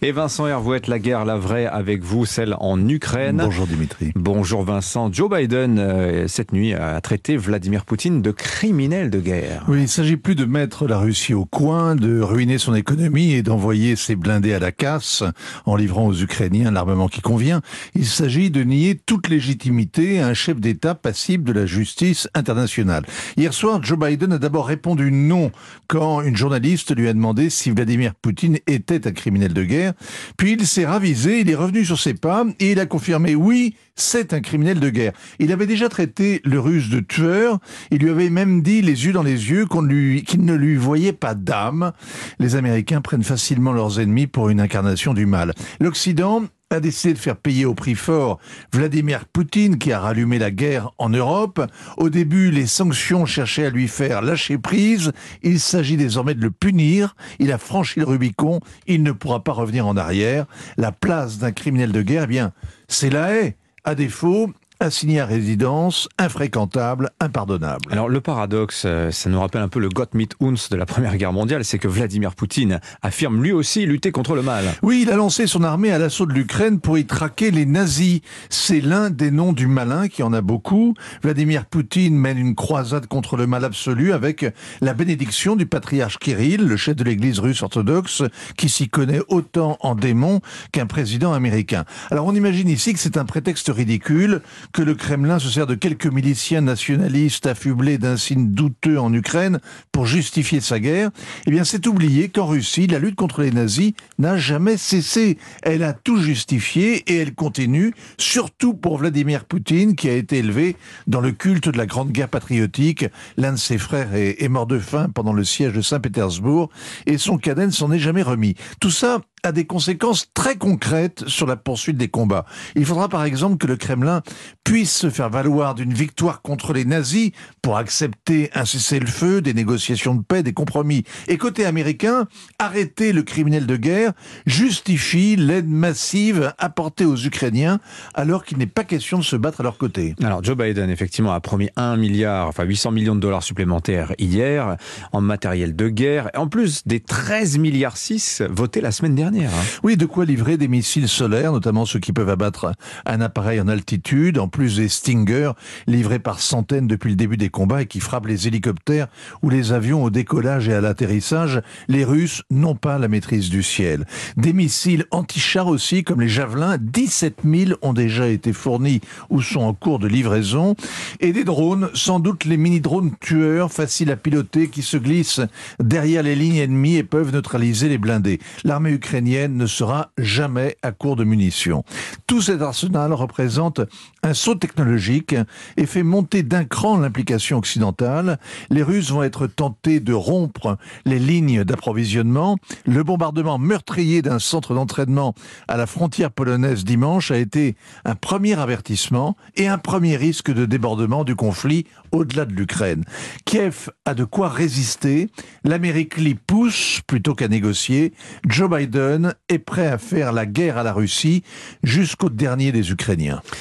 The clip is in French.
Et Vincent Hervouette, la guerre, la vraie, avec vous, celle en Ukraine. Bonjour Dimitri. Bonjour Vincent. Joe Biden, cette nuit, a traité Vladimir Poutine de criminel de guerre. Oui, il ne s'agit plus de mettre la Russie au coin, de ruiner son économie et d'envoyer ses blindés à la casse en livrant aux Ukrainiens l'armement qui convient. Il s'agit de nier toute légitimité à un chef d'État passible de la justice internationale. Hier soir, Joe Biden a d'abord répondu non quand une journaliste lui a demandé si Vladimir Poutine était un criminel de guerre. Puis il s'est ravisé, il est revenu sur ses pas et il a confirmé oui, c'est un criminel de guerre. Il avait déjà traité le Russe de tueur, il lui avait même dit les yeux dans les yeux qu'il ne lui voyait pas d'âme. Les Américains prennent facilement leurs ennemis pour une incarnation du mal. L'Occident a décidé de faire payer au prix fort Vladimir Poutine qui a rallumé la guerre en Europe. Au début, les sanctions cherchaient à lui faire lâcher prise. Il s'agit désormais de le punir. Il a franchi le Rubicon. Il ne pourra pas revenir en arrière. La place d'un criminel de guerre, eh bien, c'est la haie. À défaut, assigné à résidence, infréquentable, impardonnable. Alors le paradoxe, ça nous rappelle un peu le Gott mit uns de la Première Guerre mondiale, c'est que Vladimir Poutine affirme lui aussi lutter contre le mal. Oui, il a lancé son armée à l'assaut de l'Ukraine pour y traquer les nazis. C'est l'un des noms du malin qui en a beaucoup. Vladimir Poutine mène une croisade contre le mal absolu avec la bénédiction du patriarche Kirill, le chef de l'église russe orthodoxe, qui s'y connaît autant en démon qu'un président américain. Alors on imagine ici que c'est un prétexte ridicule, que le Kremlin se sert de quelques miliciens nationalistes affublés d'un signe douteux en Ukraine pour justifier sa guerre. Eh bien, c'est oublier qu'en Russie, la lutte contre les nazis n'a jamais cessé. Elle a tout justifié et elle continue, surtout pour Vladimir Poutine, qui a été élevé dans le culte de la Grande Guerre patriotique. L'un de ses frères est mort de faim pendant le siège de Saint-Pétersbourg et son cadet ne s'en est jamais remis. Tout ça a des conséquences très concrètes sur la poursuite des combats. Il faudra par exemple que le Kremlin puisse se faire valoir d'une victoire contre les nazis pour accepter un cessez-le-feu, des négociations de paix, des compromis. Et côté américain, arrêter le criminel de guerre justifie l'aide massive apportée aux Ukrainiens alors qu'il n'est pas question de se battre à leur côté. Alors Joe Biden effectivement a promis 800 millions de dollars supplémentaires hier en matériel de guerre, en plus des 13,6 milliards votés la semaine dernière. Oui, de quoi livrer des missiles solaires, notamment ceux qui peuvent abattre un appareil en altitude, en plus des Stinger, livrés par centaines depuis le début des combats et qui frappent les hélicoptères ou les avions au décollage et à l'atterrissage. Les Russes n'ont pas la maîtrise du ciel. Des missiles anti-chars aussi, comme les Javelins, 17 000 ont déjà été fournis ou sont en cours de livraison. Et des drones, sans doute les mini-drones tueurs, faciles à piloter, qui se glissent derrière les lignes ennemies et peuvent neutraliser les blindés. L'armée ukrainienne ne sera jamais à court de munitions. Tout cet arsenal représente un saut technologique et fait monter d'un cran l'implication occidentale. Les Russes vont être tentés de rompre les lignes d'approvisionnement. Le bombardement meurtrier d'un centre d'entraînement à la frontière polonaise dimanche a été un premier avertissement et un premier risque de débordement du conflit au-delà de l'Ukraine. Kiev a de quoi résister. L'Amérique l'y pousse plutôt qu'à négocier. Joe Biden est prêt à faire la guerre à la Russie jusqu'au dernier des Ukrainiens.